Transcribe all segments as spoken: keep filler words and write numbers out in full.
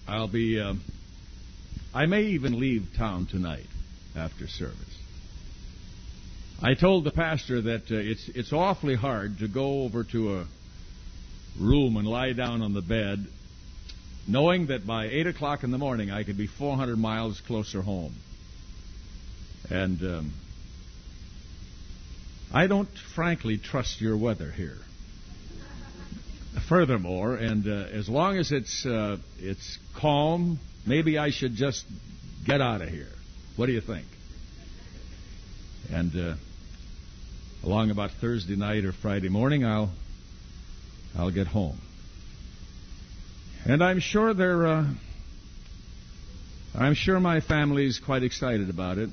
I'll be, uh, I may even leave town tonight after service. I told the pastor that uh, it's it's awfully hard to go over to a room and lie down on the bed knowing that by eight o'clock in the morning I could be four hundred miles closer home. And um, I don't frankly trust your weather here. Furthermore, and uh, as long as it's uh, it's calm, maybe I should just get out of here. What do you think? And uh, along about Thursday night or Friday morning, I'll I'll get home. And I'm sure they're uh, I'm sure my family's quite excited about it.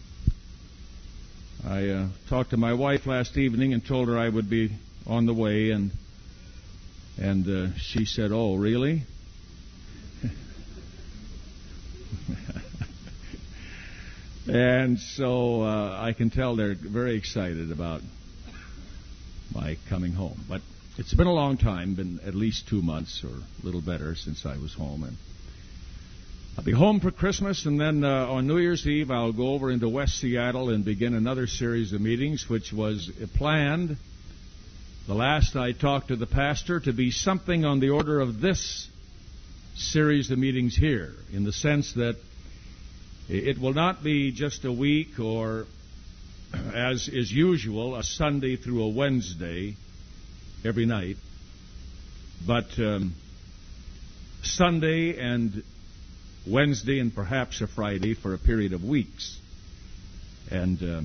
I uh, talked to my wife last evening and told her I would be on the way, and and uh, she said, "Oh, really?" And so uh, I can tell they're very excited about my coming home. But it's been a long time, been at least two months or a little better since I was home. And I'll be home for Christmas, and then uh, on New Year's Eve I'll go over into West Seattle and begin another series of meetings, which was planned, the last I talked to the pastor, to be something on the order of this series of meetings here, in the sense that it will not be just a week or, as is usual, a Sunday through a Wednesday every night, but um, Sunday and Wednesday and perhaps a Friday for a period of weeks. And uh,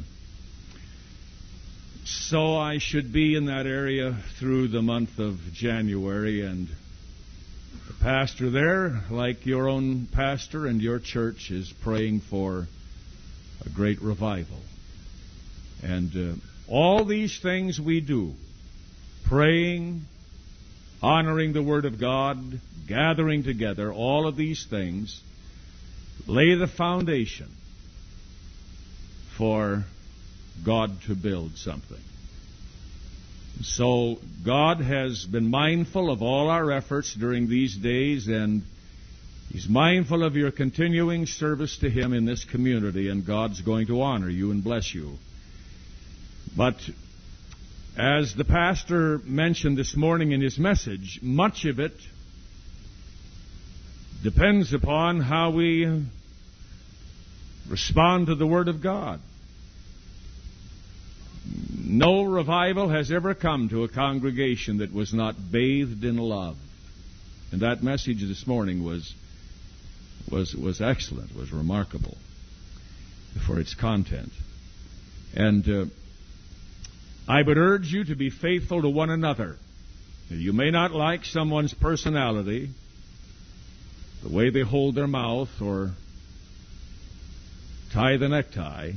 so I should be in that area through the month of January, and the pastor there, like your own pastor and your church, is praying for a great revival. And uh, all these things we do, praying, honoring the Word of God, gathering together, all of these things lay the foundation for God to build something. So God has been mindful of all our efforts during these days, and He's mindful of your continuing service to Him in this community, and God's going to honor you and bless you. But as the pastor mentioned this morning in his message, much of it depends upon how we respond to the Word of God. No revival has ever come to a congregation that was not bathed in love. And that message this morning was was was excellent, was remarkable for its content. And uh, I would urge you to be faithful to one another. You may not like someone's personality, the way they hold their mouth or tie the necktie,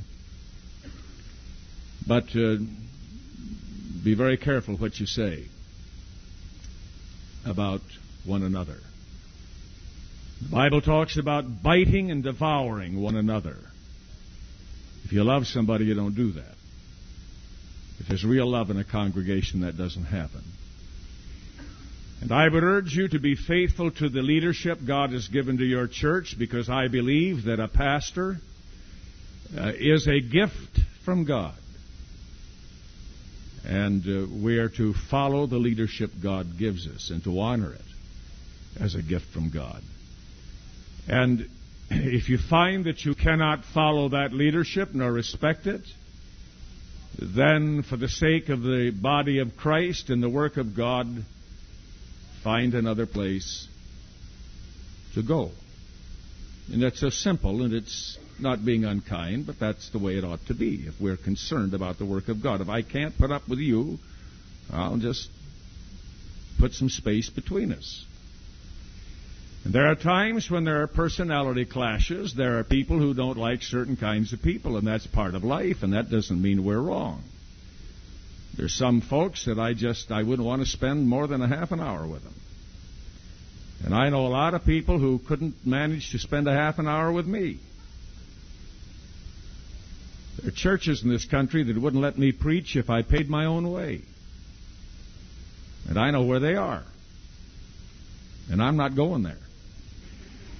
but uh, be very careful what you say about one another. The Bible talks about biting and devouring one another. If you love somebody, you don't do that. If there's real love in a congregation, that doesn't happen. And I would urge you to be faithful to the leadership God has given to your church, because I believe that a pastor uh, is a gift from God. And uh, we are to follow the leadership God gives us and to honor it as a gift from God. And if you find that you cannot follow that leadership nor respect it, then for the sake of the body of Christ and the work of God, find another place to go. And that's so simple, and it's not being unkind, but that's the way it ought to be if we're concerned about the work of God. If I can't put up with you, I'll just put some space between us. And there are times when there are personality clashes. There are people who don't like certain kinds of people, and that's part of life, and that doesn't mean we're wrong. There's some folks that I just, I wouldn't want to spend more than a half an hour with them. And I know a lot of people who couldn't manage to spend a half an hour with me. There are churches in this country that wouldn't let me preach if I paid my own way. And I know where they are. And I'm not going there.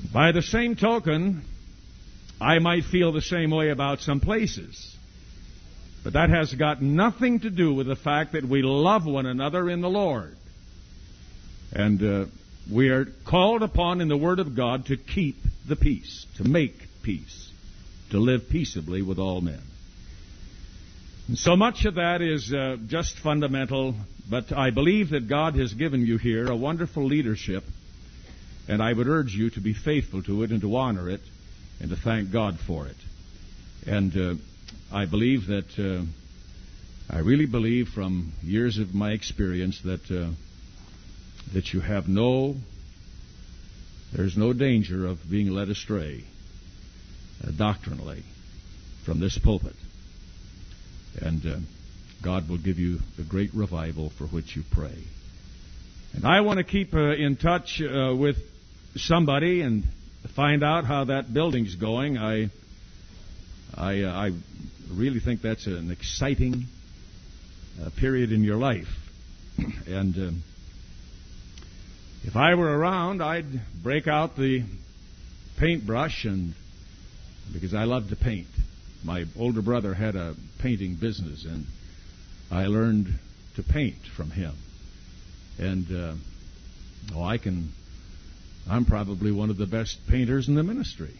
By the same token, I might feel the same way about some places. But that has got nothing to do with the fact that we love one another in the Lord. And uh, we are called upon in the Word of God to keep the peace, to make peace, to live peaceably with all men. And so much of that is uh, just fundamental, but I believe that God has given you here a wonderful leadership, and I would urge you to be faithful to it and to honor it and to thank God for it. And uh, I believe that, uh, I really believe from years of my experience that uh, that you have no, there's no danger of being led astray uh, doctrinally from this pulpit. And uh, God will give you the great revival for which you pray. And I want to keep uh, in touch uh, with somebody and find out how that building's going. I I, uh, I really think that's an exciting uh, period in your life. And uh, if I were around, I'd break out the paintbrush, and because I love to paint. My older brother had a painting business, and I learned to paint from him. And uh, oh, I can. I'm probably one of the best painters in the ministry.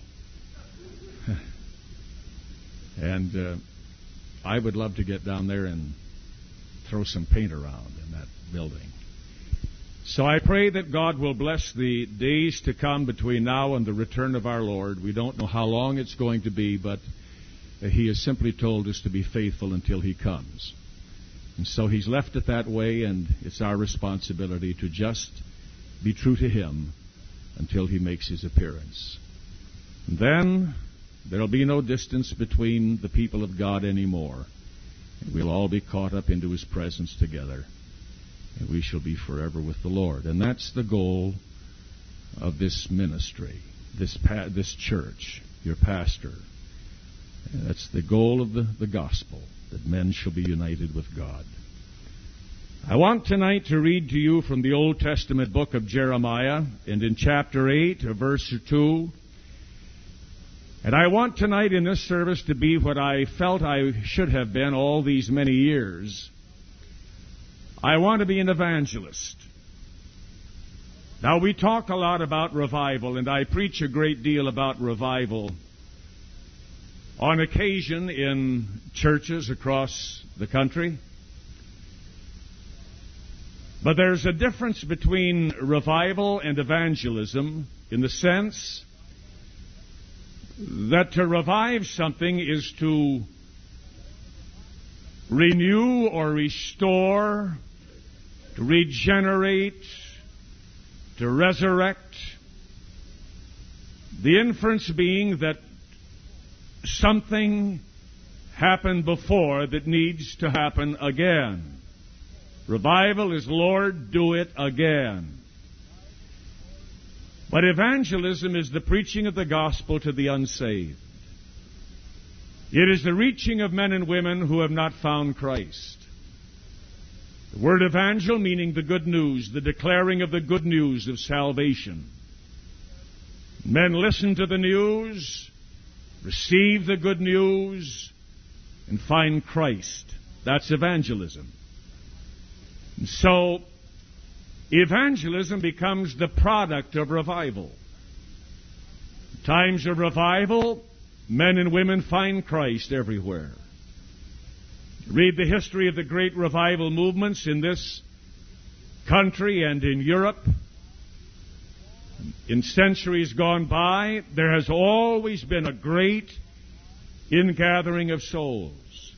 And uh, I would love to get down there and throw some paint around in that building. So I pray that God will bless the days to come between now and the return of our Lord. We don't know how long it's going to be, but He has simply told us to be faithful until He comes. And so He's left it that way, and it's our responsibility to just be true to Him until He makes His appearance. And then there will be no distance between the people of God anymore. And we'll all be caught up into His presence together. And we shall be forever with the Lord. And that's the goal of this ministry, this pa- this church, your pastor. And that's the goal of the, the gospel, that men shall be united with God. I want tonight to read to you from the Old Testament book of Jeremiah, and in chapter eight, verse two. And I want tonight in this service to be what I felt I should have been all these many years. I want to be an evangelist. Now, we talk a lot about revival, and I preach a great deal about revival on occasion in churches across the country. But there's a difference between revival and evangelism in the sense that to revive something is to renew or restore, to regenerate, to resurrect. The inference being that something happened before that needs to happen again. Revival is, Lord, do it again. But evangelism is the preaching of the gospel to the unsaved. It is the reaching of men and women who have not found Christ. The word evangel meaning the good news, the declaring of the good news of salvation. Men listen to the news, receive the good news, and find Christ. That's evangelism. And so, evangelism becomes the product of revival. In times of revival, men and women find Christ everywhere. Read the history of the great revival movements in this country and in Europe. In centuries gone by, there has always been a great ingathering of souls.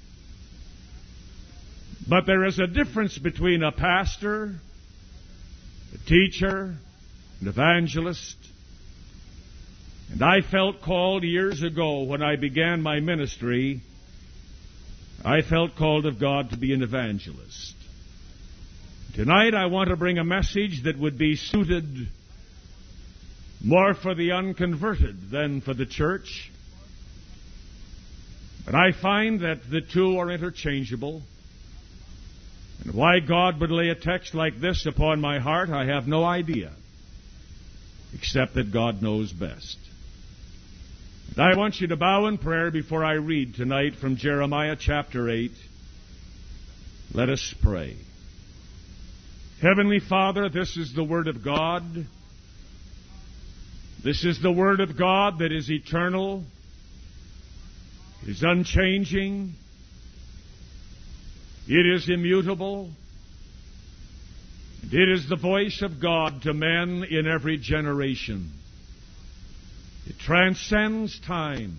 But there is a difference between a pastor, a teacher, an evangelist. And I felt called years ago when I began my ministry, I felt called of God to be an evangelist. Tonight I want to bring a message that would be suited more for the unconverted than for the church. But I find that the two are interchangeable. And why God would lay a text like this upon my heart, I have no idea. except that God knows best. And I want you to bow in prayer before I read tonight from Jeremiah chapter eight. Let us pray. Heavenly Father, this is the Word of God. This is the Word of God that is eternal, is unchanging, it is immutable, and it is the voice of God to men in every generation. It transcends time.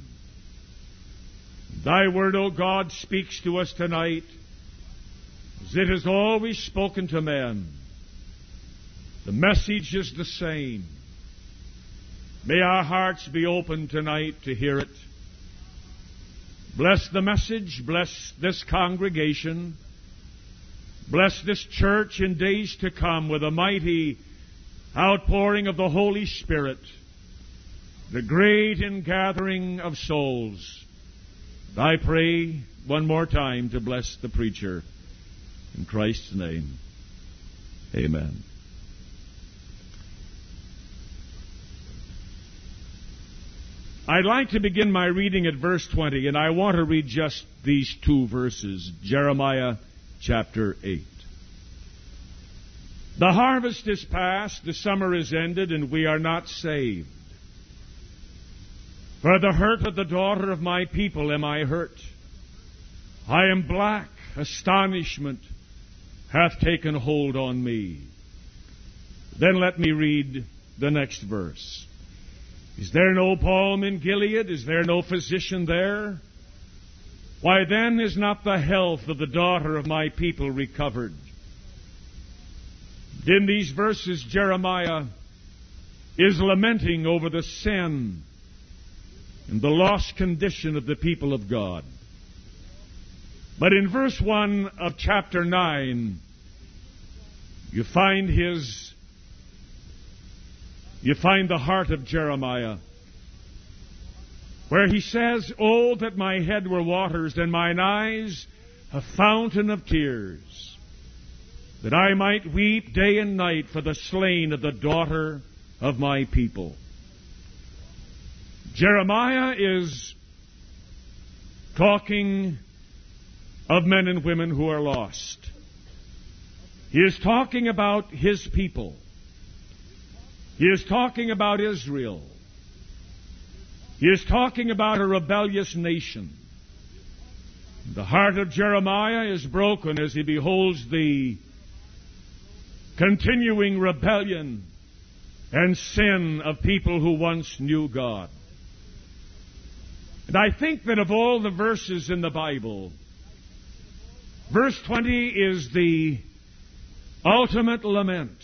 Thy Word, O God, speaks to us tonight as it has always spoken to men. The message is the same. May our hearts be open tonight to hear it. Bless the message. Bless this congregation. Bless this church in days to come with a mighty outpouring of the Holy Spirit, the great ingathering of souls. I pray one more time to bless the preacher. In Christ's name, amen. I'd like to begin my reading at verse twenty, and I want to read just these two verses, Jeremiah chapter eight. The harvest is past, the summer is ended, and we are not saved. For the hurt of the daughter of my people am I hurt. I am black, astonishment hath taken hold on me. Then let me read the next verse. Is there no balm in Gilead? Is there no physician there? Why then is not the health of the daughter of my people recovered? In these verses, Jeremiah is lamenting over the sin and the lost condition of the people of God. But in verse one of chapter nine, you find his You find the heart of Jeremiah, where he says, "Oh, that my head were waters, and mine eyes a fountain of tears, that I might weep day and night for the slain of the daughter of my people." Jeremiah is talking of men and women who are lost. He is talking about his people. He is talking about Israel. He is talking about a rebellious nation. The heart of Jeremiah is broken as he beholds the continuing rebellion and sin of people who once knew God. And I think that of all the verses in the Bible, verse twenty is the ultimate lament.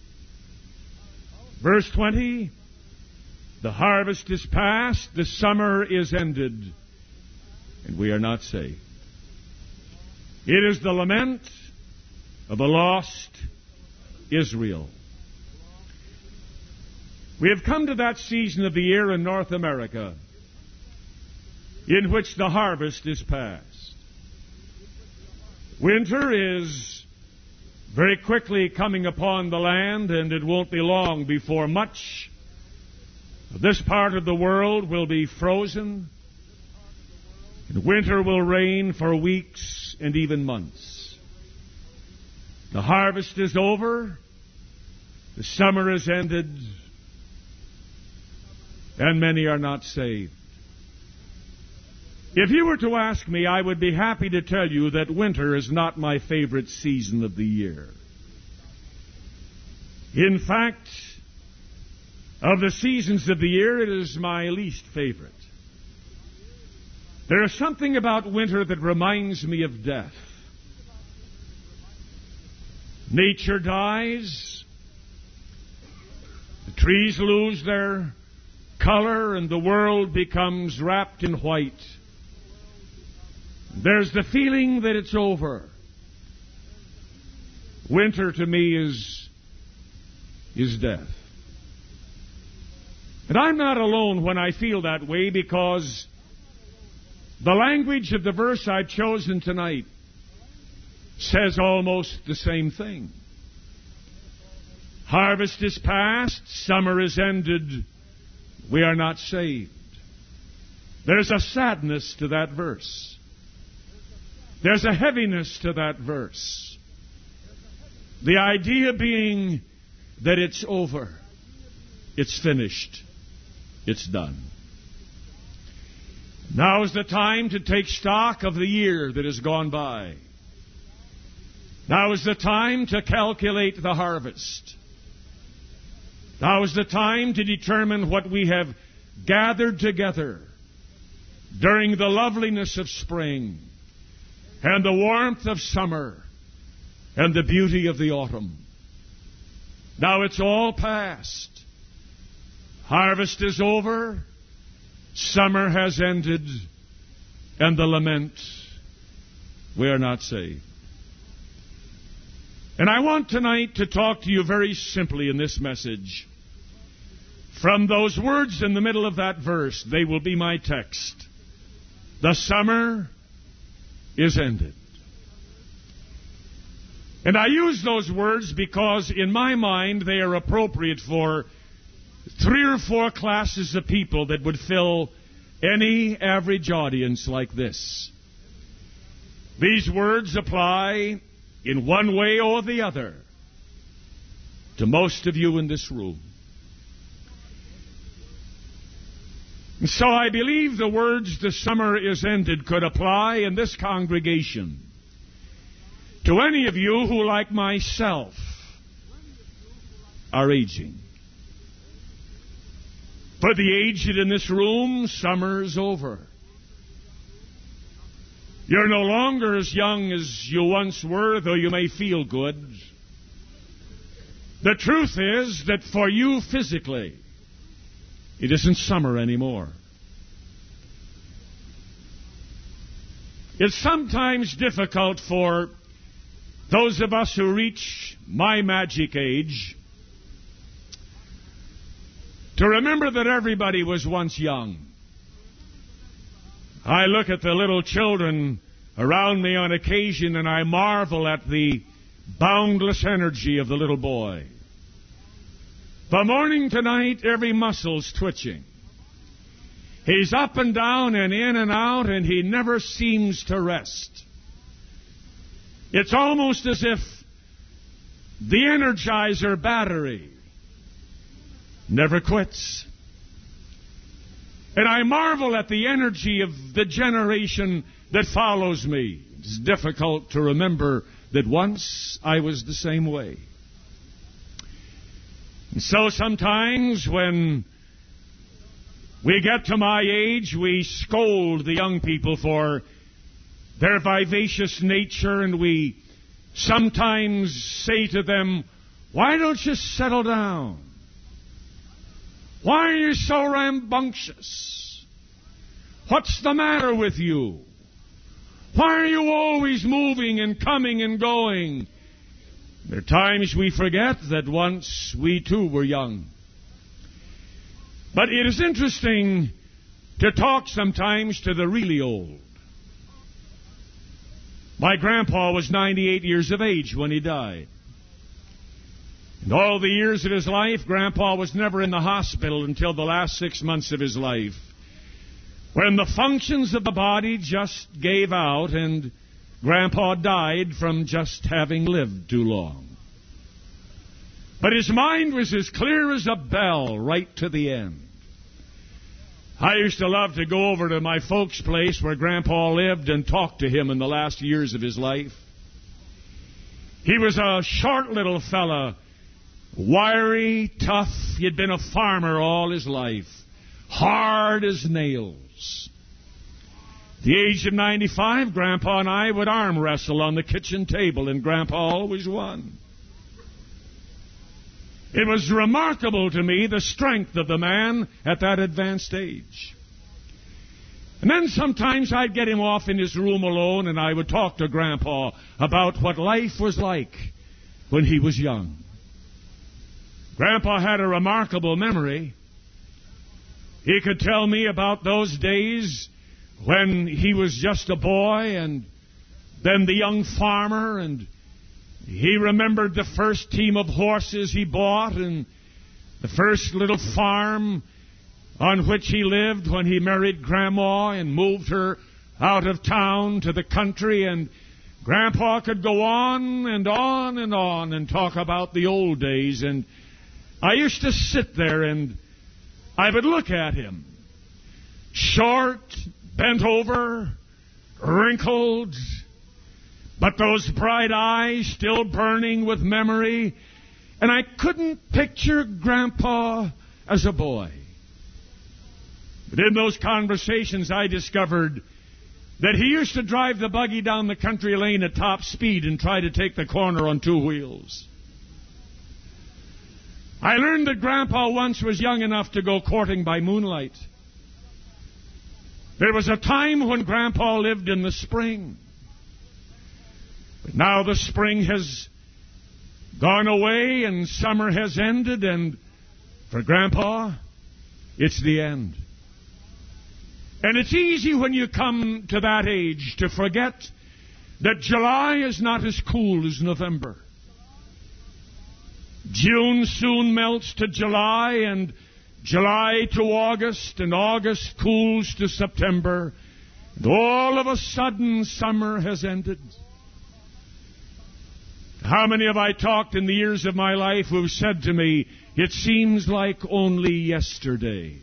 Verse twenty, the harvest is past, the summer is ended, and we are not saved. It is the lament of a lost Israel. We have come to that season of the year in North America in which the harvest is past. Winter is very quickly coming upon the land, and it won't be long before much of this part of the world will be frozen, and winter will reign for weeks and even months. The harvest is over, the summer is ended, and many are not saved. If you were to ask me, I would be happy to tell you that winter is not my favorite season of the year. In fact, of the seasons of the year, it is my least favorite. There is something about winter that reminds me of death. Nature dies. The trees lose their color, and the world becomes wrapped in white. There's the feeling that it's over. Winter to me is, is death. And I'm not alone when I feel that way, because the language of the verse I've chosen tonight says almost the same thing. Harvest is past, summer is ended, we are not saved. There's a sadness to that verse. There's a heaviness to that verse. The idea being that it's over. It's finished. It's done. Now is the time to take stock of the year that has gone by. Now is the time to calculate the harvest. Now is the time to determine what we have gathered together during the loveliness of spring and the warmth of summer and the beauty of the autumn. Now it's all past. Harvest is over. Summer has ended. And the lament, we are not saved. And I want tonight to talk to you very simply in this message. From those words in the middle of that verse, they will be my text. The summer is ended. And I use those words because in my mind they are appropriate for three or four classes of people that would fill any average audience like this. These words apply in one way or the other to most of you in this room. And so I believe the words "the summer is ended" could apply in this congregation to any of you who, like myself, are aging. For the aged in this room, summer's over. You're no longer as young as you once were, though you may feel good. The truth is that for you physically, it isn't summer anymore. It's sometimes difficult for those of us who reach my magic age to remember that everybody was once young. I look at the little children around me on occasion and I marvel at the boundless energy of the little boy. From morning to night, every muscle's twitching. He's up and down and in and out, and he never seems to rest. It's almost as if the Energizer battery never quits. And I marvel at the energy of the generation that follows me. It's difficult to remember that once I was the same way. And so sometimes when we get to my age, we scold the young people for their vivacious nature, and we sometimes say to them, "Why don't you settle down? Why are you so rambunctious? What's the matter with you? Why are you always moving and coming and going?" There are times we forget that once we too were young. But it is interesting to talk sometimes to the really old. My grandpa was ninety-eight years of age when he died. And all the years of his life, Grandpa was never in the hospital until the last six months of his life, when the functions of the body just gave out and Grandpa died from just having lived too long. But his mind was as clear as a bell right to the end. I used to love to go over to my folks' place where Grandpa lived and talk to him in the last years of his life. He was a short little fella, wiry, tough. He had been a farmer all his life, hard as nails. At the age of ninety-five, Grandpa and I would arm wrestle on the kitchen table, and Grandpa always won. It was remarkable to me, the strength of the man at that advanced age. And then sometimes I'd get him off in his room alone, and I would talk to Grandpa about what life was like when he was young. Grandpa had a remarkable memory. He could tell me about those days when he was just a boy, and then the young farmer, and He remembered the first team of horses he bought and the first little farm on which he lived when he married Grandma and moved her out of town to the country. And Grandpa could go on and on and on and talk about the old days. And I used to sit there and I would look at him. Short, bent over, wrinkled, but those bright eyes still burning with memory. And I couldn't picture Grandpa as a boy. But in those conversations, I discovered that he used to drive the buggy down the country lane at top speed and try to take the corner on two wheels. I learned that Grandpa once was young enough to go courting by moonlight. There was a time when Grandpa lived in the spring. But now the spring has gone away and summer has ended, and for Grandpa, it's the end. And it's easy when you come to that age to forget that July is not as cool as November. June soon melts to July, and July to August, and August cools to September. And all of a sudden, summer has ended. How many have I talked in the years of my life who have said to me, it seems like only yesterday?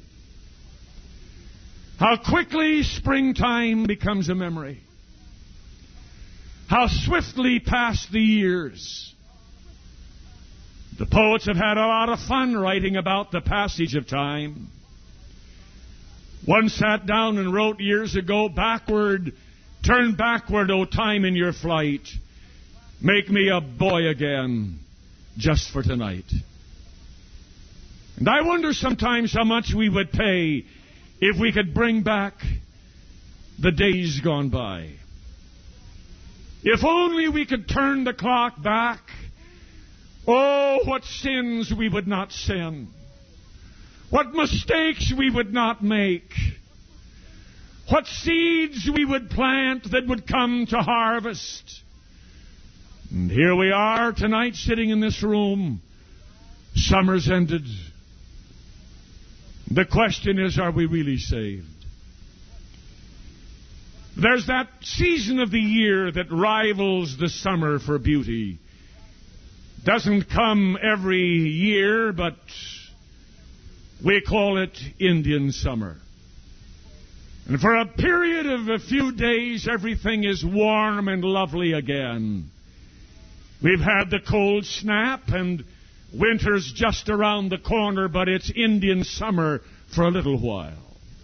How quickly springtime becomes a memory. How swiftly pass the years. The poets have had a lot of fun writing about the passage of time. One sat down and wrote years ago, backward, turn backward, O time in your flight. Make me a boy again, just for tonight. And I wonder sometimes how much we would pay if we could bring back the days gone by. If only we could turn the clock back. Oh, what sins we would not sin. What mistakes we would not make. What seeds we would plant that would come to harvest. And here we are tonight sitting in this room. Summer's ended. The question is, are we really saved? There's that season of the year that rivals the summer for beauty. Doesn't come every year, but we call it Indian summer. And for a period of a few days, everything is warm and lovely again. We've had the cold snap, and winter's just around the corner, but it's Indian summer for a little while.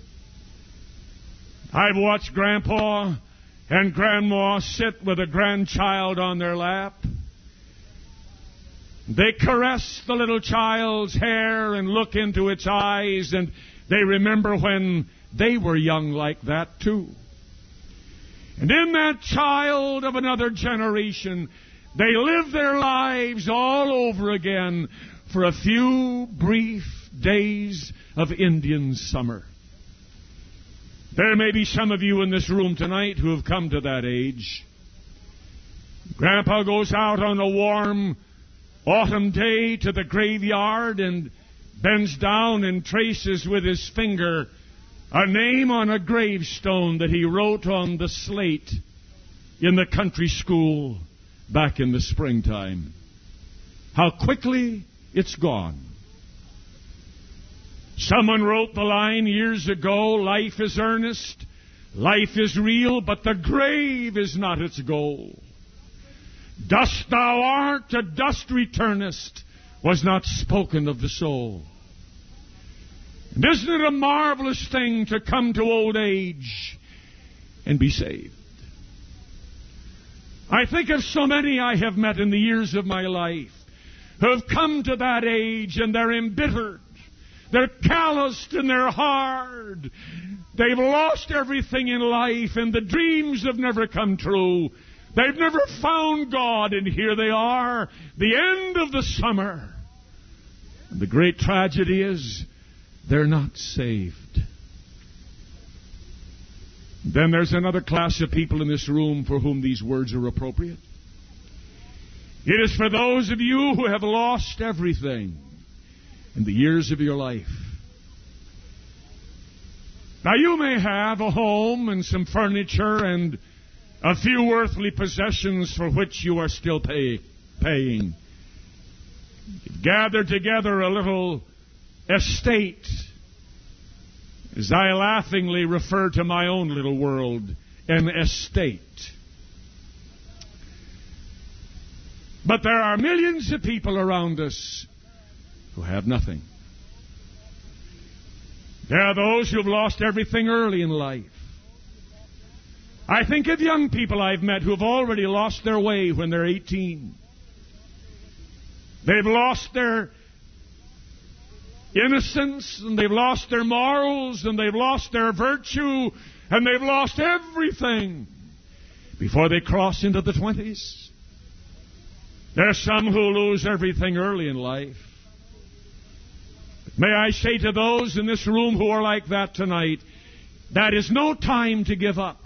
I've watched Grandpa and Grandma sit with a grandchild on their lap. They caress the little child's hair and look into its eyes, and they remember when they were young like that too. And in that child of another generation, they live their lives all over again for a few brief days of Indian summer. There may be some of you in this room tonight who have come to that age. Grandpa goes out on a warm autumn day to the graveyard and bends down and traces with his finger a name on a gravestone that he wrote on the slate in the country school back in the springtime. How quickly it's gone. Someone wrote the line years ago, life is earnest, life is real, but the grave is not its goal. Dust thou art, to dust returnest, was not spoken of the soul. And isn't it a marvelous thing to come to old age and be saved? I think of so many I have met in the years of my life who have come to that age and they're embittered. They're calloused and they're hard. They've lost everything in life and the dreams have never come true. They've never found God, and here they are, the end of the summer. And the great tragedy is they're not saved. Then there's another class of people in this room for whom these words are appropriate. It is for those of you who have lost everything in the years of your life. Now, you may have a home and some furniture and a few earthly possessions for which you are still pay, paying. You've gathered together a little estate, as I laughingly refer to my own little world, an estate. But there are millions of people around us who have nothing. There are those who have lost everything early in life. I think of young people I've met who have already lost their way when they're eighteen. They've lost their innocence, and they've lost their morals, and they've lost their virtue, and they've lost everything before they cross into the twenties. There are some who lose everything early in life. May I say to those in this room who are like that tonight, that is no time to give up.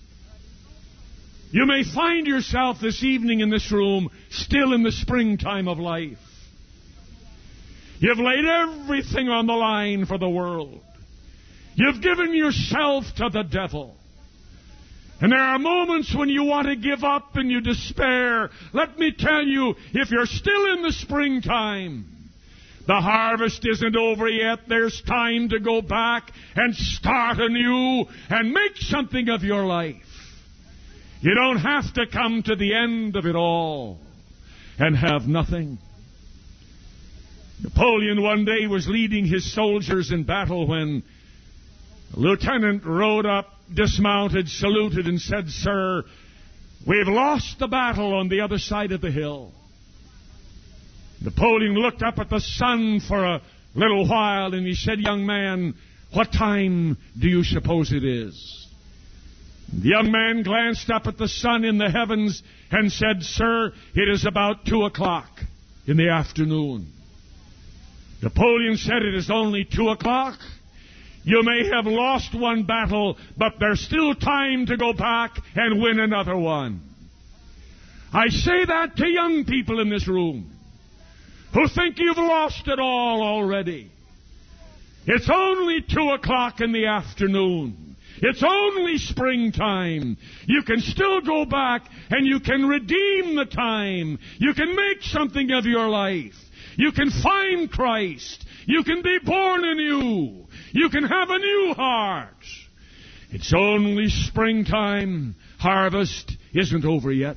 You may find yourself this evening in this room still in the springtime of life. You've laid everything on the line for the world. You've given yourself to the devil. And there are moments when you want to give up and you despair. Let me tell you, if you're still in the springtime, the harvest isn't over yet. There's time to go back and start anew and make something of your life. You don't have to come to the end of it all and have nothing. Napoleon one day was leading his soldiers in battle when a lieutenant rode up, dismounted, saluted, and said, "Sir, we've lost the battle on the other side of the hill." Napoleon looked up at the sun for a little while, and he said, "Young man, what time do you suppose it is?" The young man glanced up at the sun in the heavens and said, "Sir, it is about two o'clock in the afternoon." Napoleon said, "It is only two o'clock. You may have lost one battle, but there's still time to go back and win another one." I say that to young people in this room who think you've lost it all already. It's only two o'clock in the afternoon. It's only springtime. You can still go back and you can redeem the time. You can make something of your life. You can find Christ. You can be born anew. You can have a new heart. It's only springtime. Harvest isn't over yet.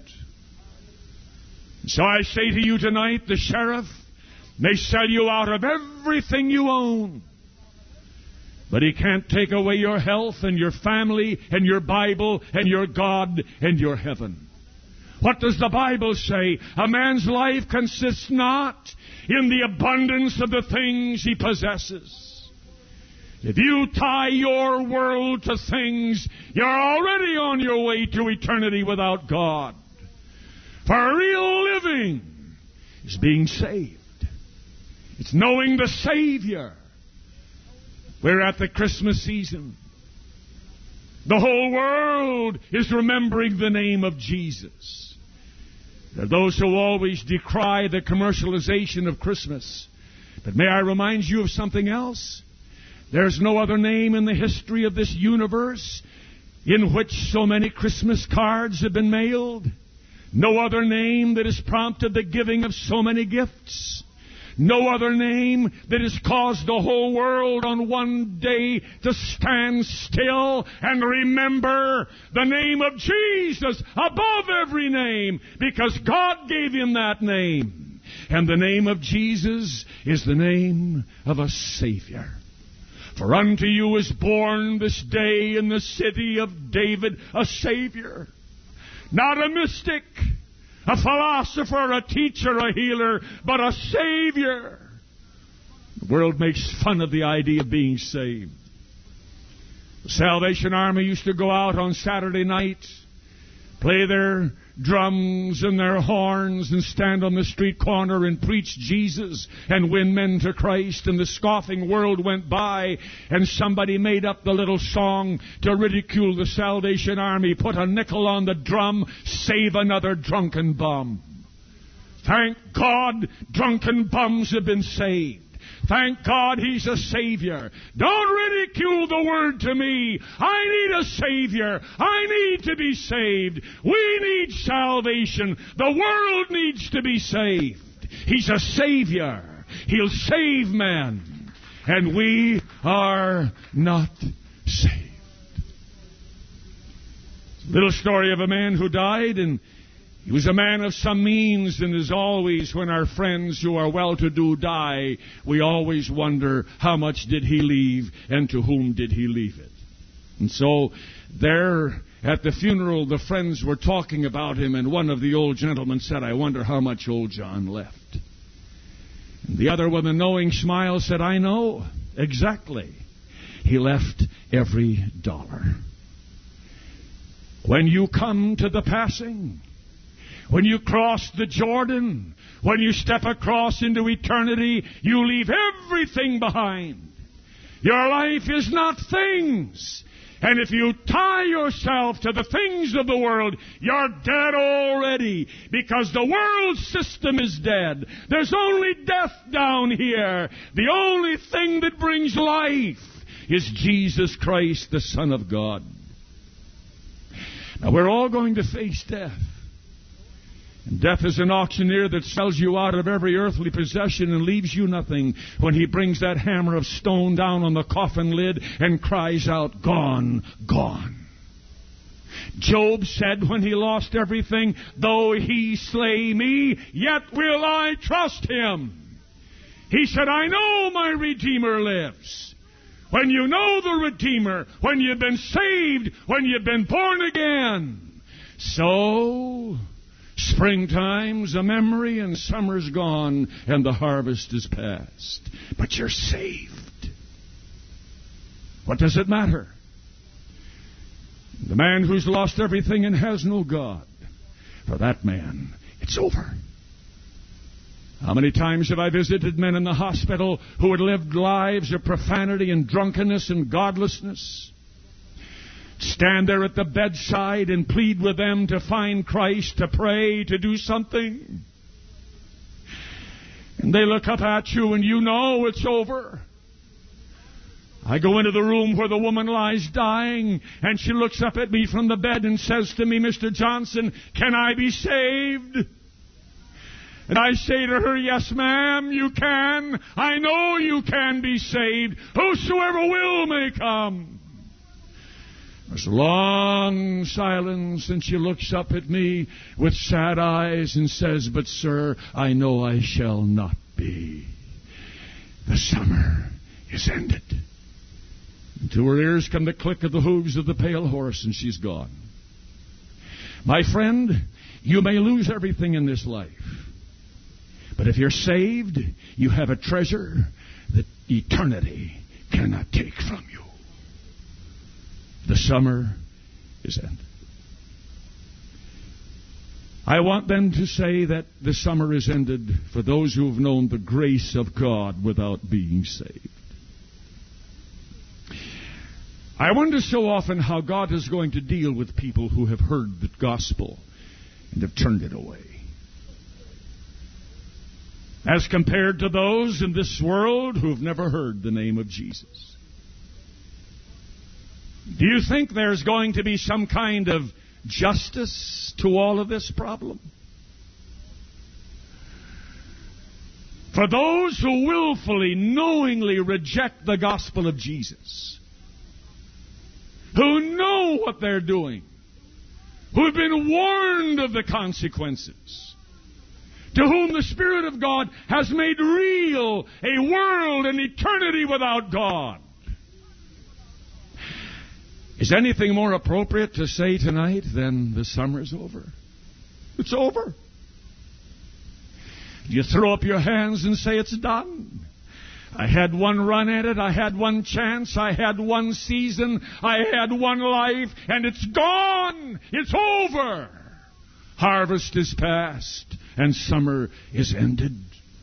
So I say to you tonight, the sheriff may sell you out of everything you own, but he can't take away your health and your family and your Bible and your God and your heaven. What does the Bible say? A man's life consists not in the abundance of the things he possesses. If you tie your world to things, you're already on your way to eternity without God. For real living is being saved. It's knowing the Savior. We're at the Christmas season. The whole world is remembering the name of Jesus. There are those who always decry the commercialization of Christmas. But may I remind you of something else? There's no other name in the history of this universe in which so many Christmas cards have been mailed. No other name that has prompted the giving of so many gifts. No other name that has caused the whole world on one day to stand still and remember the name of Jesus above every name, because God gave him that name. And the name of Jesus is the name of a Savior. For unto you is born this day in the city of David a Savior. Not a mystic, a philosopher, a teacher, a healer, but a Savior. The world makes fun of the idea of being saved. The Salvation Army used to go out on Saturday night, play their drums and their horns and stand on the street corner and preach Jesus and win men to Christ. And the scoffing world went by, and somebody made up the little song to ridicule the Salvation Army. Put a nickel on the drum, save another drunken bum. Thank God drunken bums have been saved. Thank God He's a Savior. Don't ridicule the Word to me. I need a Savior. I need to be saved. We need salvation. The world needs to be saved. He's a Savior. He'll save men. And we are not saved. Little story of a man who died, and he was a man of some means, and as always, when our friends who are well-to-do die, we always wonder, how much did he leave, and to whom did he leave it? And so, there at the funeral, the friends were talking about him, and one of the old gentlemen said, I wonder how much old John left. And the other, with a knowing smile, said, I know exactly. He left every dollar. When you come to the passing, when you cross the Jordan, when you step across into eternity, you leave everything behind. Your life is not things. And if you tie yourself to the things of the world, you're dead already, because the world system is dead. There's only death down here. The only thing that brings life is Jesus Christ, the Son of God. Now, we're all going to face death. And death is an auctioneer that sells you out of every earthly possession and leaves you nothing when he brings that hammer of stone down on the coffin lid and cries out, gone, gone. Job said when he lost everything, though he slay me, yet will I trust him. He said, I know my Redeemer lives. When you know the Redeemer, when you've been saved, when you've been born again. So, springtime's a memory and summer's gone and the harvest is past. But you're saved. What does it matter? The man who's lost everything and has no God, for that man, it's over. How many times have I visited men in the hospital who had lived lives of profanity and drunkenness and godlessness? Stand there at the bedside and plead with them to find Christ, to pray, to do something. And they look up at you and you know it's over. I go into the room where the woman lies dying, and she looks up at me from the bed and says to me, Mister Johnson, can I be saved? And I say to her, yes, ma'am, you can. I know you can be saved. Whosoever will may come. There's a long silence, and she looks up at me with sad eyes and says, but, sir, I know I shall not be. The summer is ended. And to her ears come the click of the hooves of the pale horse, and she's gone. My friend, you may lose everything in this life. But if you're saved, you have a treasure that eternity cannot take from you. The summer is ended. I want them to say that the summer is ended for those who have known the grace of God without being saved. I wonder so often how God is going to deal with people who have heard the gospel and have turned it away, as compared to those in this world who have never heard the name of Jesus. Do you think there's going to be some kind of justice to all of this problem? For those who willfully, knowingly reject the gospel of Jesus, who know what they're doing, who have been warned of the consequences, to whom the Spirit of God has made real a world and eternity without God. Is anything more appropriate to say tonight than the summer's over? It's over. You throw up your hands and say it's done. I had one run at it. I had one chance. I had one season. I had one life. And it's gone. It's over. Harvest is past and summer is ended.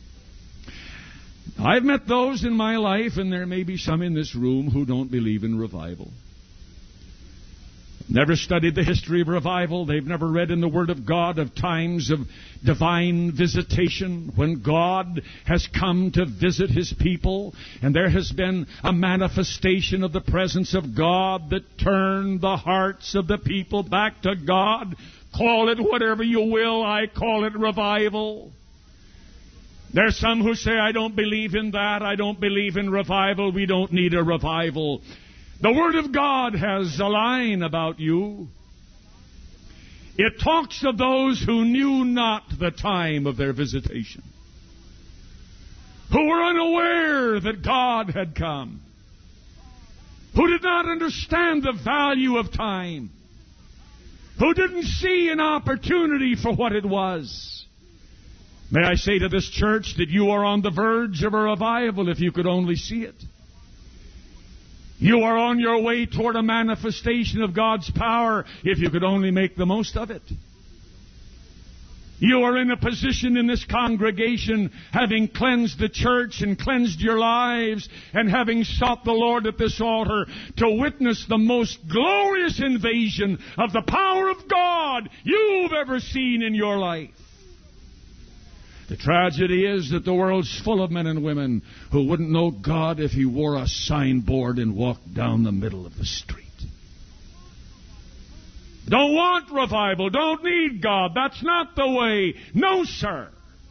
I've met those in my life, and there may be some in this room who don't believe in revival. never studied the history of revival. They've never read in the Word of God of times of divine visitation when God has come to visit His people, and there has been a manifestation of the presence of God that turned the hearts of the people back to God. Call it whatever you will. I call it revival. There's some who say, I don't believe in that. I don't believe in revival. We don't need a revival. The Word of God has a line about you. It talks of those who knew not the time of their visitation, who were unaware that God had come, who did not understand the value of time, who didn't see an opportunity for what it was. May I say to this church that you are on the verge of a revival if you could only see it. You are on your way toward a manifestation of God's power if you could only make the most of it. You are in a position in this congregation, having cleansed the church and cleansed your lives, and having sought the Lord at this altar, to witness the most glorious invasion of the power of God you've ever seen in your life. The tragedy is that the world's full of men and women who wouldn't know God if He wore a signboard and walked down the middle of the street. Don't want revival. Don't need God. That's not the way. No, sir.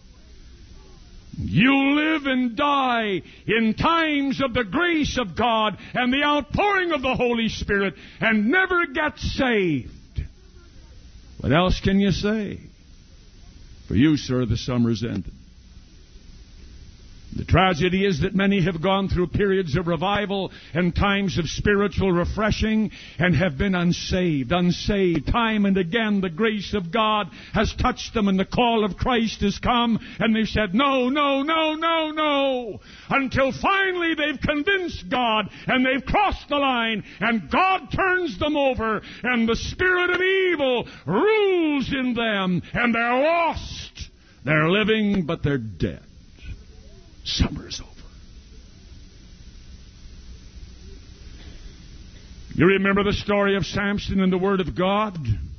You live and die in times of the grace of God and the outpouring of the Holy Spirit and never get saved. What else can you say? For you, sir, the summer's ended. The tragedy is that many have gone through periods of revival and times of spiritual refreshing and have been unsaved, unsaved. Time and again the grace of God has touched them and the call of Christ has come, and they've said, no, no, no, no, no, until finally they've convinced God and they've crossed the line and God turns them over and the spirit of evil rules in them and they're lost. They're living, but they're dead. Summer is over. You remember the story of Samson in the Word of God?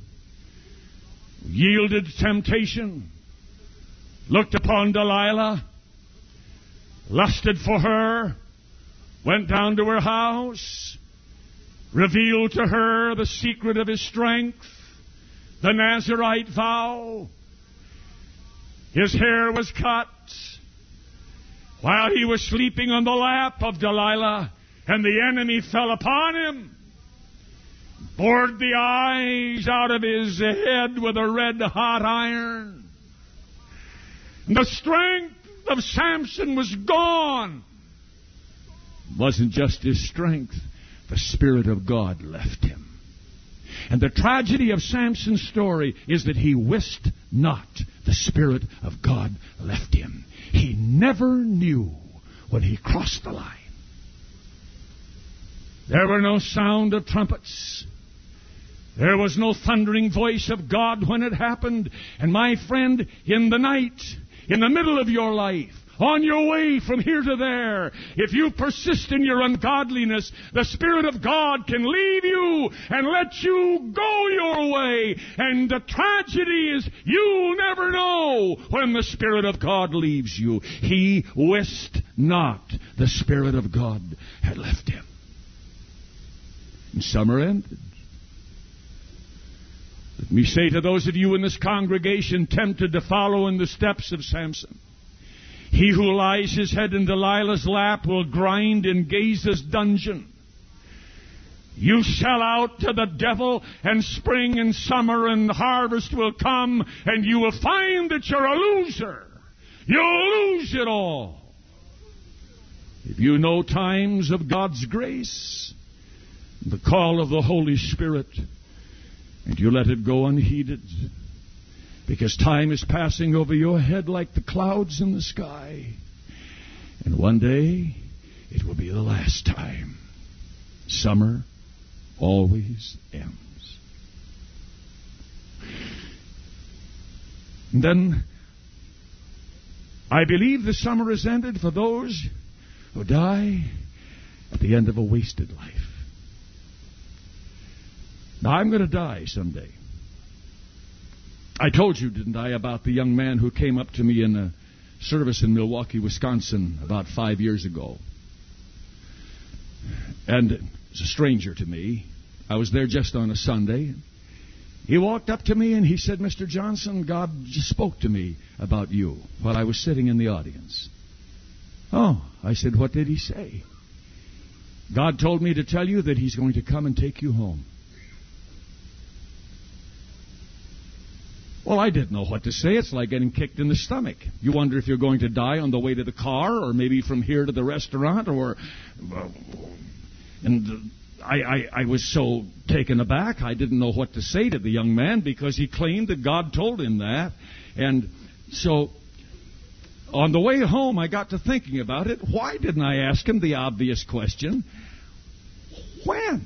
Yielded to temptation, looked upon Delilah, lusted for her, went down to her house, revealed to her the secret of his strength, the Nazirite vow. His hair was cut while he was sleeping on the lap of Delilah, and the enemy fell upon him, bored the eyes out of his head with a red-hot iron. The strength of Samson was gone. It wasn't just his strength. The Spirit of God left him. And the tragedy of Samson's story is that he wist not the Spirit of God left him. He never knew when he crossed the line. There were no sound of trumpets. There was no thundering voice of God when it happened. And my friend, in the night, in the middle of your life, on your way from here to there, if you persist in your ungodliness, the Spirit of God can leave you and let you go your way. And the tragedy is you'll never know when the Spirit of God leaves you. He wist not the Spirit of God had left him. And summer ended. Let me say to those of you in this congregation tempted to follow in the steps of Samson, he who lies his head in Delilah's lap will grind in Gaza's dungeon. You sell out to the devil, and spring and summer and harvest will come, and you will find that you're a loser. You'll lose it all. If you know times of God's grace, the call of the Holy Spirit, and you let it go unheeded, because time is passing over your head like the clouds in the sky. And one day, it will be the last time. Summer always ends. And then, I believe the summer is ended for those who die at the end of a wasted life. Now, I'm going to die someday. I told you, didn't I, about the young man who came up to me in a service in Milwaukee, Wisconsin about five years ago. And he's a stranger to me. I was there just on a Sunday. He walked up to me and he said, Mister Johnson, God just spoke to me about you while I was sitting in the audience. Oh, I said, what did he say? God told me to tell you that he's going to come and take you home. Well, I didn't know what to say. It's like getting kicked in the stomach. You wonder if you're going to die on the way to the car or maybe from here to the restaurant or... And I, I, I was so taken aback, I didn't know what to say to the young man because he claimed that God told him that. And so on the way home, I got to thinking about it. Why didn't I ask him the obvious question? When?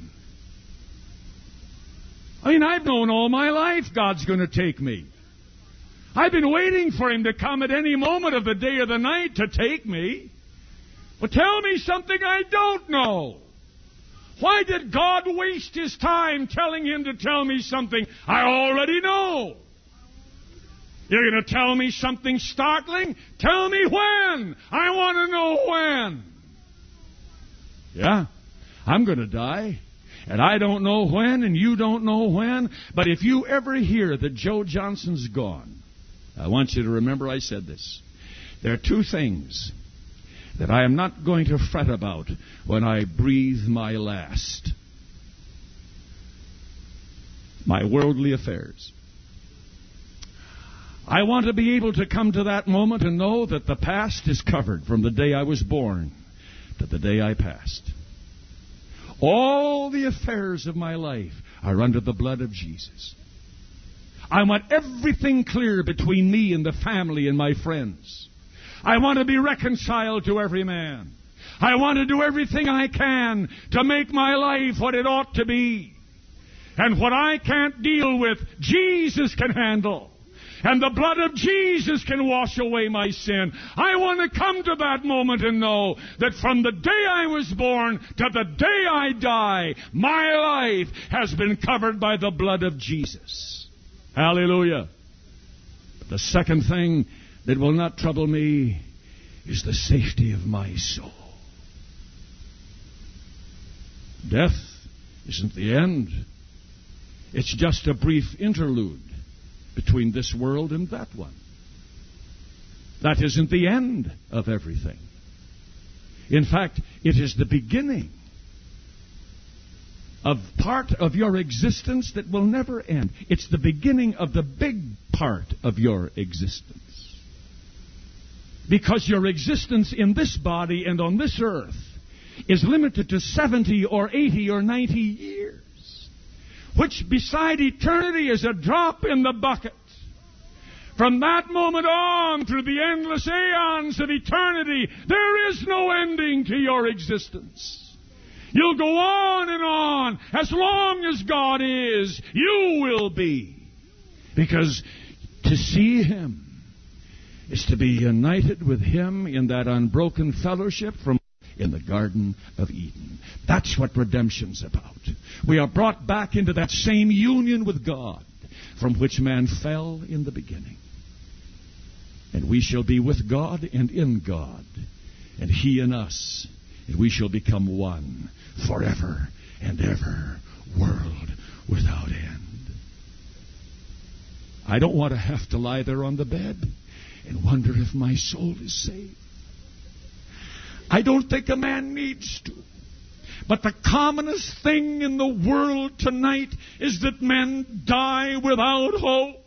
I mean, I've known all my life God's going to take me. I've been waiting for him to come at any moment of the day or the night to take me. But tell me something I don't know. Why did God waste his time telling him to tell me something I already know? You're going to tell me something startling? Tell me when. I want to know when. Yeah, I'm going to die. And I don't know when, and you don't know when. But if you ever hear that Joe Johnson's gone, I want you to remember I said this. There are two things that I am not going to fret about when I breathe my last. My worldly affairs. I want to be able to come to that moment and know that the past is covered from the day I was born to the day I passed. All the affairs of my life are under the blood of Jesus. I want everything clear between me and the family and my friends. I want to be reconciled to every man. I want to do everything I can to make my life what it ought to be. And what I can't deal with, Jesus can handle. And the blood of Jesus can wash away my sin. I want to come to that moment and know that from the day I was born to the day I die, my life has been covered by the blood of Jesus. Hallelujah. But the second thing that will not trouble me is the safety of my soul. Death isn't the end. It's just a brief interlude between this world and that one. That isn't the end of everything. In fact, it is the beginning of part of your existence that will never end. It's the beginning of the big part of your existence. Because your existence in this body and on this earth is limited to seventy or eighty or ninety years, which beside eternity is a drop in the bucket. From that moment on through the endless aeons of eternity, there is no ending to your existence. You'll go on and on. As long as God is, you will be. Because to see Him is to be united with Him in that unbroken fellowship from in the Garden of Eden. That's what redemption's about. We are brought back into that same union with God from which man fell in the beginning. And we shall be with God and in God, and He in us, and we shall become one forever and ever, world without end. I don't want to have to lie there on the bed and wonder if my soul is saved. I don't think a man needs to. But the commonest thing in the world tonight is that men die without hope.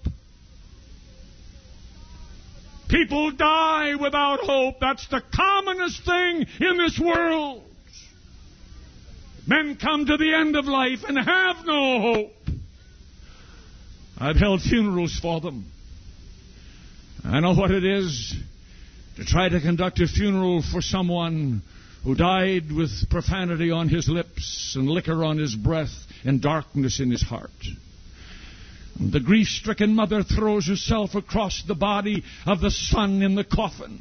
People die without hope. That's the commonest thing in this world. Men come to the end of life and have no hope. I've held funerals for them. I know what it is to try to conduct a funeral for someone who died with profanity on his lips and liquor on his breath and darkness in his heart. The grief-stricken mother throws herself across the body of the son in the coffin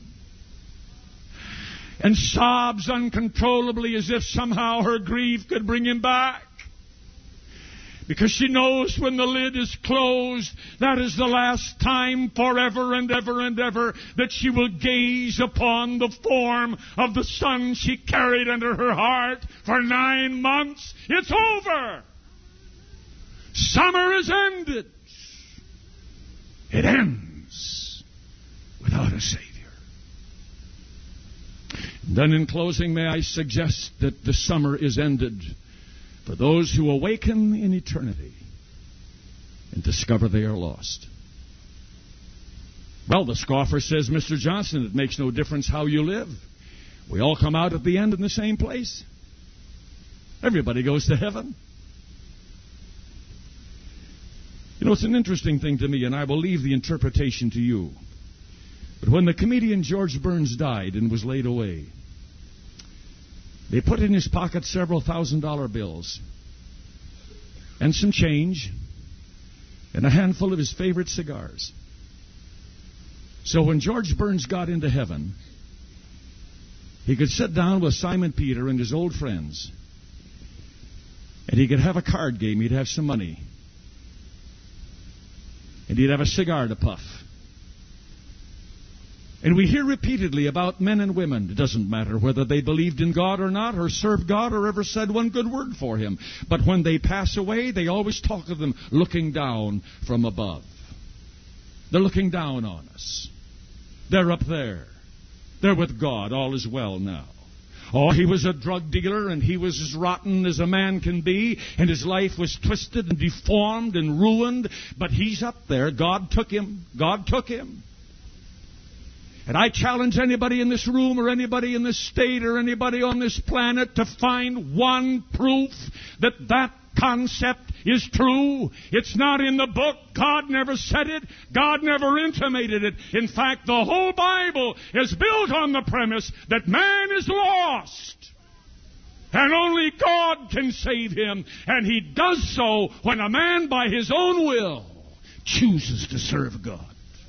and sobs uncontrollably as if somehow her grief could bring him back. Because she knows when the lid is closed, that is the last time forever and ever and ever that she will gaze upon the form of the son she carried under her heart for nine months. It's over. Summer is ended. It ends without a Savior. Then in closing, may I suggest that the summer is ended for those who awaken in eternity and discover they are lost. Well, the scoffer says, Mister Johnson, it makes no difference how you live. We all come out at the end in the same place. Everybody goes to heaven. You know, it's an interesting thing to me, and I will leave the interpretation to you. But when the comedian George Burns died and was laid away, they put in his pocket several thousand dollar bills and some change and a handful of his favorite cigars. So when George Burns got into heaven, he could sit down with Simon Peter and his old friends, and he could have a card game. He'd have some money, and he'd have a cigar to puff. And we hear repeatedly about men and women. It doesn't matter whether they believed in God or not, or served God, or ever said one good word for Him. But when they pass away, they always talk of them looking down from above. They're looking down on us. They're up there. They're with God. All is well now. Oh, he was a drug dealer, and he was as rotten as a man can be, and his life was twisted and deformed and ruined, but he's up there. God took him. God took him. And I challenge anybody in this room or anybody in this state or anybody on this planet to find one proof that that concept is true. It's not in the book. God never said it. God never intimated it. In fact, the whole Bible is built on the premise that man is lost. And only God can save him. And He does so when a man by his own will chooses to serve God.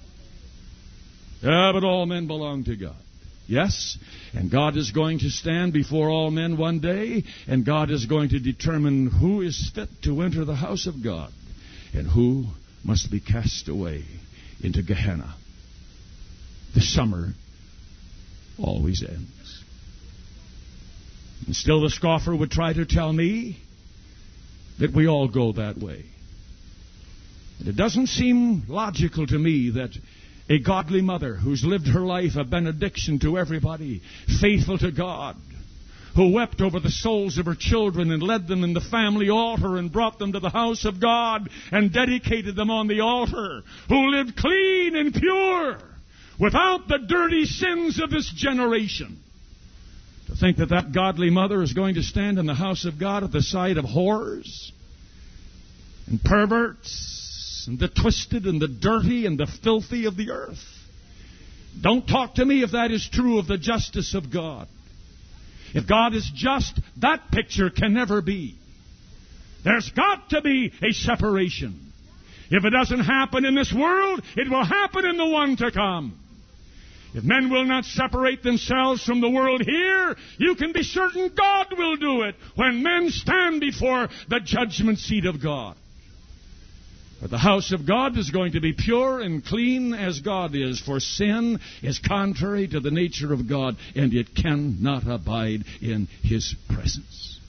Yeah, but all men belong to God. Yes, and God is going to stand before all men one day, and God is going to determine who is fit to enter the house of God and who must be cast away into Gehenna. The summer always ends. And still the scoffer would try to tell me that we all go that way. And it doesn't seem logical to me that a godly mother who's lived her life a benediction to everybody, faithful to God, who wept over the souls of her children and led them in the family altar and brought them to the house of God and dedicated them on the altar, who lived clean and pure without the dirty sins of this generation. To think that that godly mother is going to stand in the house of God at the side of whores and perverts and the twisted and the dirty and the filthy of the earth. Don't talk to me if that is true of the justice of God. If God is just, that picture can never be. There's got to be a separation. If it doesn't happen in this world, it will happen in the one to come. If men will not separate themselves from the world here, you can be certain God will do it when men stand before the judgment seat of God. But the house of God is going to be pure and clean as God is, for sin is contrary to the nature of God, and it cannot abide in His presence.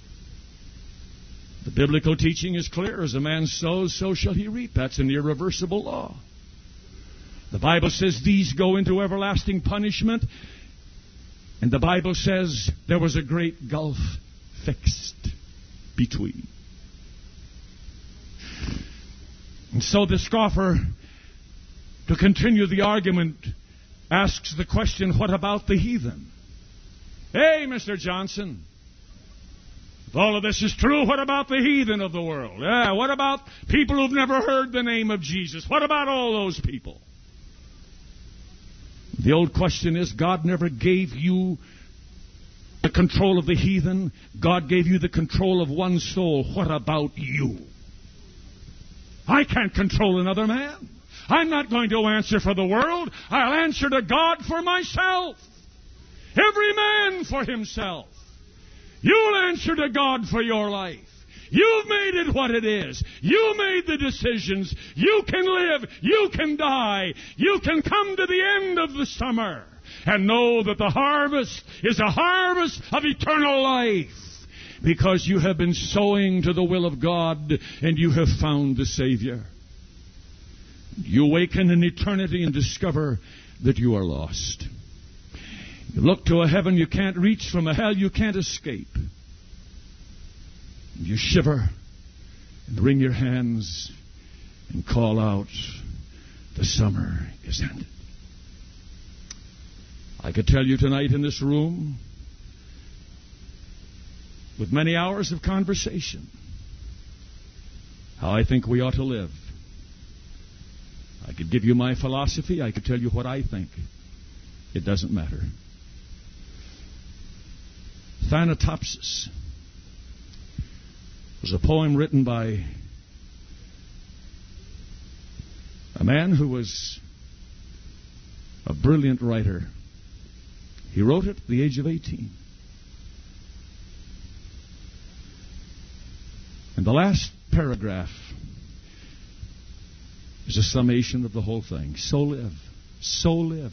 The biblical teaching is clear. As a man sows, so shall he reap. That's an irreversible law. The Bible says these go into everlasting punishment, and the Bible says there was a great gulf fixed between. And so the scoffer, to continue the argument, asks the question, what about the heathen? Hey, Mister Johnson, if all of this is true, what about the heathen of the world? Yeah, what about people who've never heard the name of Jesus? What about all those people? The old question is, God never gave you the control of the heathen. God gave you the control of one soul. What about you? I can't control another man. I'm not going to answer for the world. I'll answer to God for myself. Every man for himself. You'll answer to God for your life. You've made it what it is. You made the decisions. You can live. You can die. You can come to the end of the summer and know that the harvest is a harvest of eternal life, because you have been sowing to the will of God and you have found the Savior. You awaken in eternity and discover that you are lost. You look to a heaven you can't reach, from a hell you can't escape. You shiver and wring your hands and call out, the summer is ended. I could tell you tonight in this room, with many hours of conversation, how I think we ought to live. I could give you my philosophy. I could tell you what I think. It doesn't matter. Thanatopsis was a poem written by a man who was a brilliant writer. He wrote it at the age of eighteen. And the last paragraph is a summation of the whole thing. So live, so live,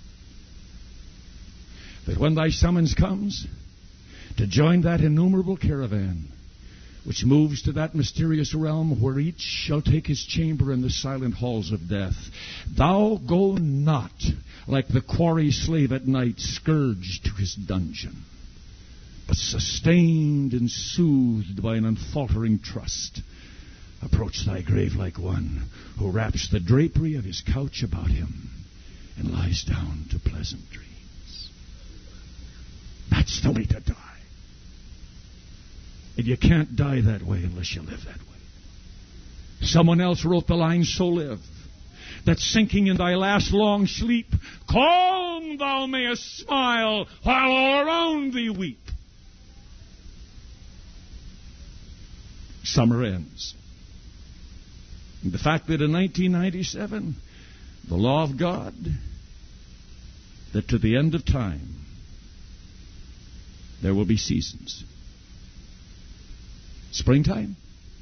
that when thy summons comes to join that innumerable caravan which moves to that mysterious realm where each shall take his chamber in the silent halls of death, thou go not like the quarry slave at night, scourged to his dungeon, but sustained and soothed by an unfaltering trust, approach thy grave like one who wraps the drapery of his couch about him and lies down to pleasant dreams. That's the way to die. And you can't die that way unless you live that way. Someone else wrote the line, so live, that sinking in thy last long sleep, calm thou mayest smile while all around thee weep. Summer ends. And the fact that in nineteen ninety-seven, the law of God, that to the end of time, there will be seasons. Springtime,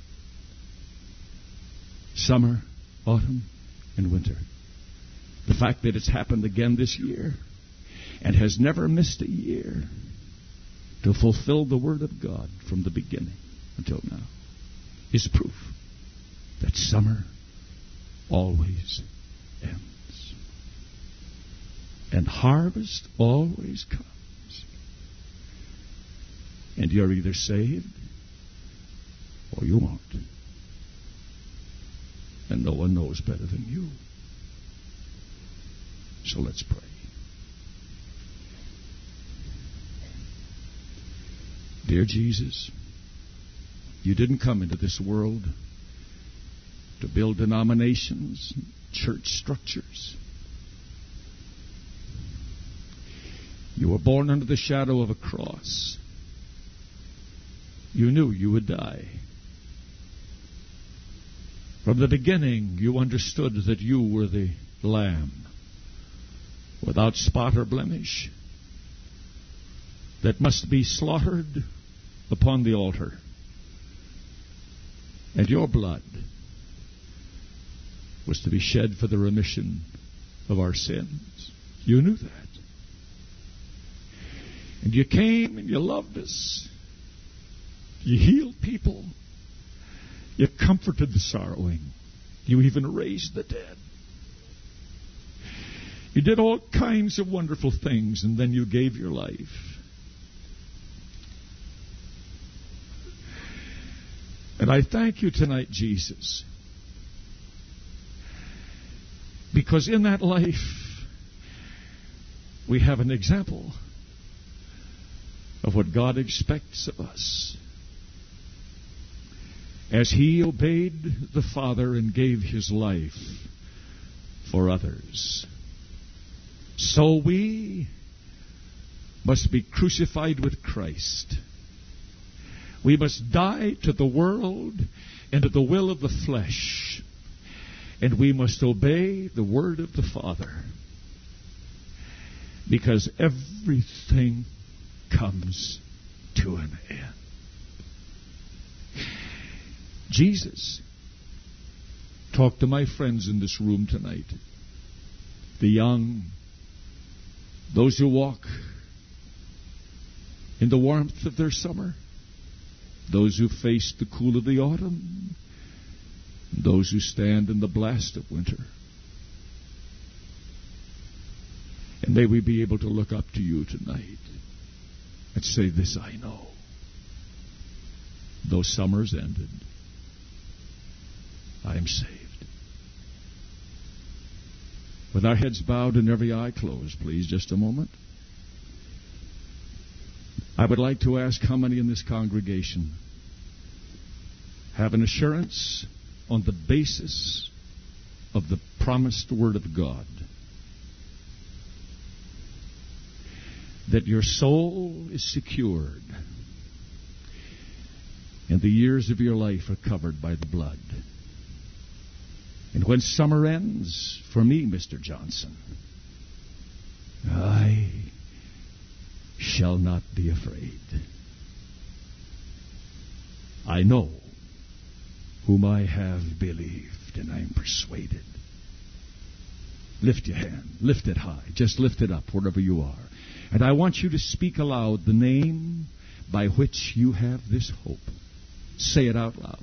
summer, autumn, and winter. The fact that it's happened again this year and has never missed a year to fulfill the Word of God from the beginning until now is proof that summer always ends. And harvest always comes. And you're either saved or you won't. And no one knows better than you. So let's pray. Dear Jesus, you didn't come into this world to build denominations, church structures. You were born under the shadow of a cross. You knew you would die. From the beginning, you understood that you were the Lamb, without spot or blemish, that must be slaughtered upon the altar. And your blood was to be shed for the remission of our sins. You knew that. And you came and you loved us. You healed people. You comforted the sorrowing. You even raised the dead. You did all kinds of wonderful things, and then you gave your life. And I thank you tonight, Jesus, because in that life we have an example of what God expects of us. As He obeyed the Father and gave His life for others, so we must be crucified with Christ. We must die to the world and to the will of the flesh, and we must obey the word of the Father, because everything comes to an end. Jesus, talk to my friends in this room tonight. The young, those who walk in the warmth of their summer, those who face the cool of the autumn, those who stand in the blast of winter. And may we be able to look up to you tonight and say, this I know. Though summer's ended, I am saved. With our heads bowed and every eye closed, please, just a moment. I would like to ask how many in this congregation have an assurance on the basis of the promised Word of God that your soul is secured and the years of your life are covered by the blood. And when summer ends, for me, Mister Johnson, I shall not be afraid. I know whom I have believed, and I am persuaded. Lift your hand. Lift it high. Just lift it up wherever you are. And I want you to speak aloud the name by which you have this hope. Say it out loud.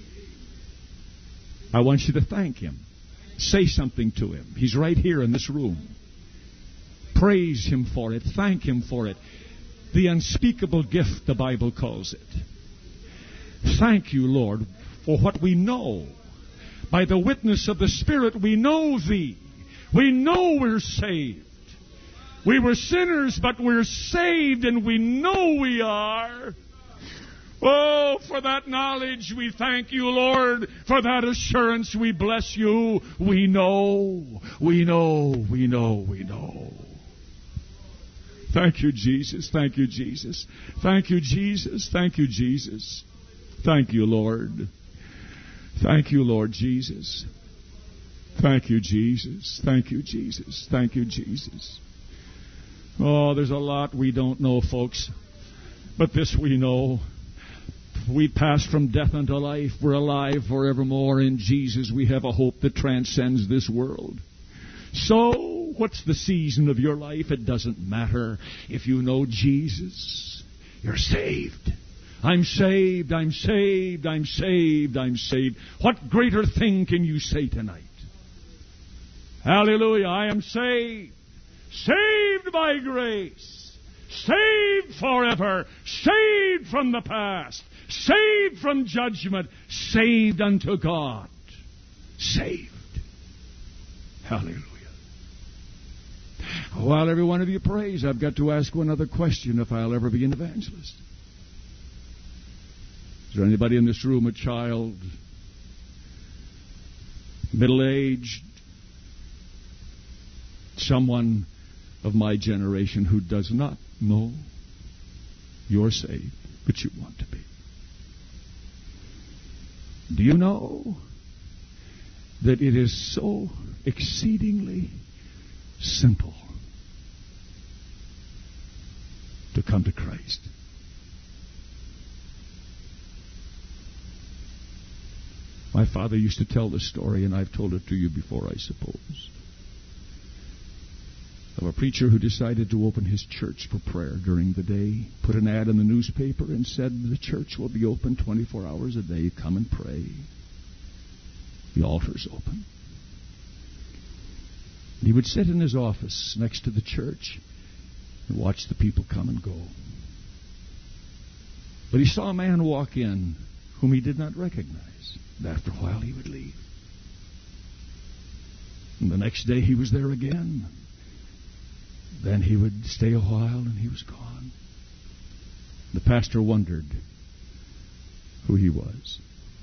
I want you to thank Him. Say something to Him. He's right here in this room. Praise Him for it. Thank Him for it. The unspeakable gift, the Bible calls it. Thank you, Lord, for what we know. By the witness of the Spirit, we know Thee. We know we're saved. We were sinners, but we're saved, and we know we are. Oh, for that knowledge, we thank you, Lord. For that assurance, we bless you. We know, we know, we know, we know. Thank you, Jesus. Thank you, Jesus. Thank you, Jesus. Thank you, Jesus. Thank you, Lord. Thank you, Lord Jesus. Thank you, Jesus. Thank you, Jesus. Thank you, Jesus. Oh, there's a lot we don't know, folks. But this we know. We pass from death unto life. We're alive forevermore. In Jesus we have a hope that transcends this world. So, what's the season of your life? It doesn't matter. If you know Jesus, you're saved. I'm saved, I'm saved, I'm saved, I'm saved. What greater thing can you say tonight? Hallelujah, I am saved. Saved by grace. Saved forever. Saved from the past. Saved from judgment. Saved unto God. Saved. Hallelujah. While every one of you prays, I've got to ask one other question if I'll ever be an evangelist. Is there anybody in this room, a child, middle-aged, someone of my generation who does not know you're saved, but you want to be? Do you know that it is so exceedingly simple to come to Christ? My father used to tell this story, and I've told it to you before, I suppose, of a preacher who decided to open his church for prayer during the day, put an ad in the newspaper and said, the church will be open twenty-four hours a day. Come and pray. The altar's open. He would sit in his office next to the church and watch the people come and go. But he saw a man walk in whom he did not recognize. And after a while he would leave. And the next day he was there again. Then he would stay a while and he was gone. The pastor wondered who he was.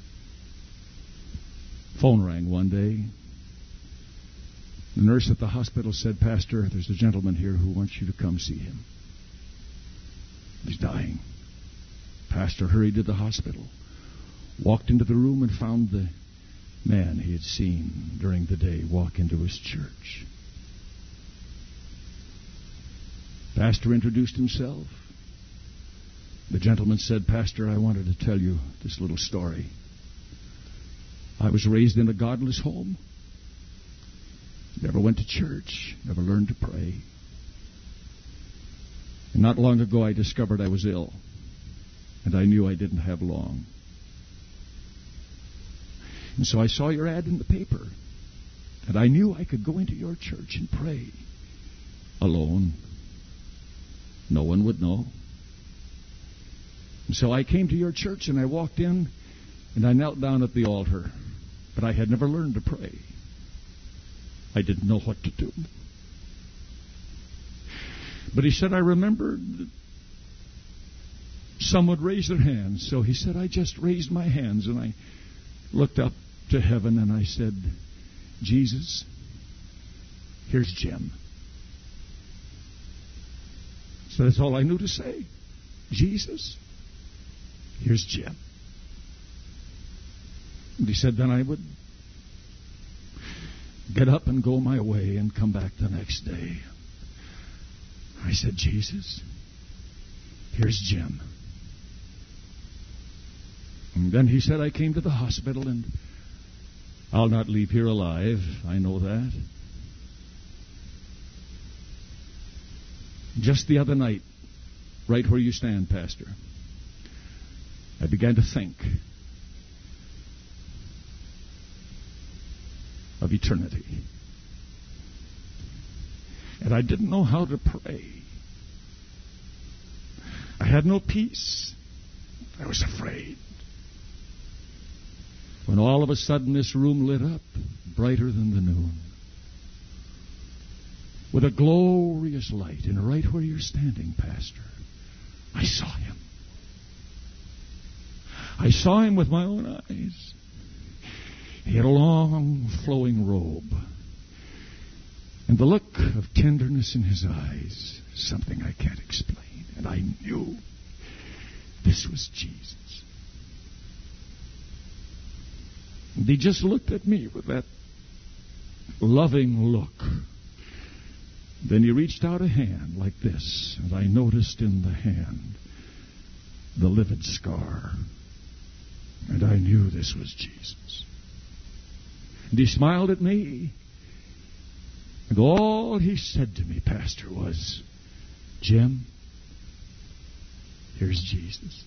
Phone rang one day. The nurse at the hospital said, Pastor, there's a gentleman here who wants you to come see him. He's dying. Pastor hurried to the hospital, walked into the room and found the man he had seen during the day walk into his church. Pastor introduced himself. The gentleman said, Pastor, I wanted to tell you this little story. I was raised in a godless home. Never went to church. Never learned to pray. And not long ago I discovered I was ill. And I knew I didn't have long. And so I saw your ad in the paper. And I knew I could go into your church and pray. Alone. No one would know. And so I came to your church and I walked in and I knelt down at the altar. But I had never learned to pray. I didn't know what to do. But he said, I remembered that some would raise their hands. So he said, I just raised my hands and I looked up to heaven and I said, Jesus, here's Jim. So that's all I knew to say. Jesus, here's Jim. And he said, then I would get up and go my way and come back the next day. I said, Jesus, here's Jim. And then he said, I came to the hospital and I'll not leave here alive. I know that. Just the other night, right where you stand, Pastor, I began to think of eternity. And I didn't know how to pray. I had no peace. I was afraid. When all of a sudden this room lit up, brighter than the noon, with a glorious light, and right where you're standing, Pastor, I saw him. I saw him with my own eyes. He had a long, flowing robe. And the look of tenderness in his eyes, something I can't explain. And I knew this was Jesus. And he just looked at me with that loving look. Then he reached out a hand like this, and I noticed in the hand the livid scar. And I knew this was Jesus. And he smiled at me. And all he said to me, Pastor, was, Jim, here's Jesus.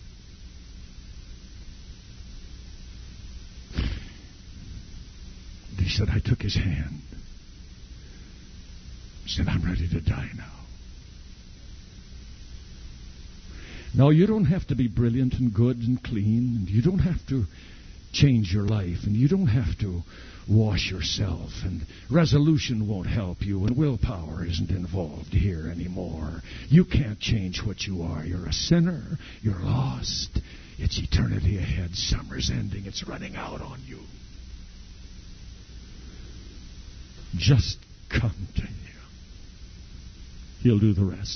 And he said, I took his hand. He said, I'm ready to die now. No, you don't have to be brilliant and good and clean, and you don't have to change your life, and you don't have to wash yourself, and resolution won't help you, and willpower isn't involved here anymore. You can't change what you are. You're a sinner. You're lost. It's eternity ahead. Summer's ending. It's running out on you. Just come to him. He'll do the rest.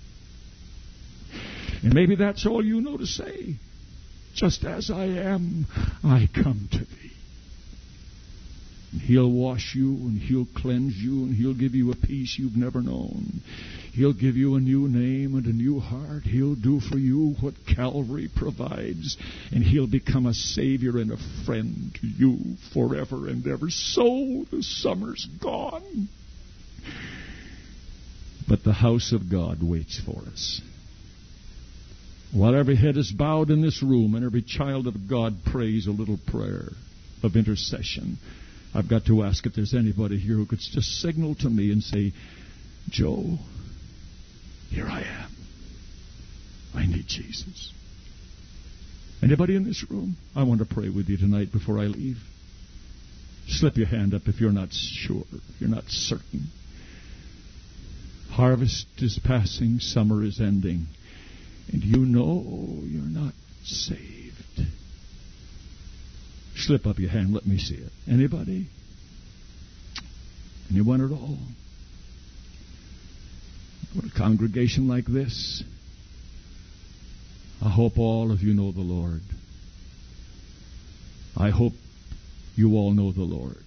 And maybe that's all you know to say. Just as I am, I come to thee. And he'll wash you, and he'll cleanse you, and he'll give you a peace you've never known. He'll give you a new name and a new heart. He'll do for you what Calvary provides. And he'll become a Savior and a friend to you forever and ever. So the summer's gone. But the house of God waits for us. While every head is bowed in this room and every child of God prays a little prayer of intercession, I've got to ask if there's anybody here who could just signal to me and say, Joe, here I am. I need Jesus. Anybody in this room? I want to pray with you tonight before I leave. Slip your hand up if you're not sure, if you're not certain. Harvest is passing, summer is ending, and you know you're not saved. Slip up your hand, let me see it. Anybody? Anyone at all? With a congregation like this, I hope all of you know the Lord. I hope you all know the Lord.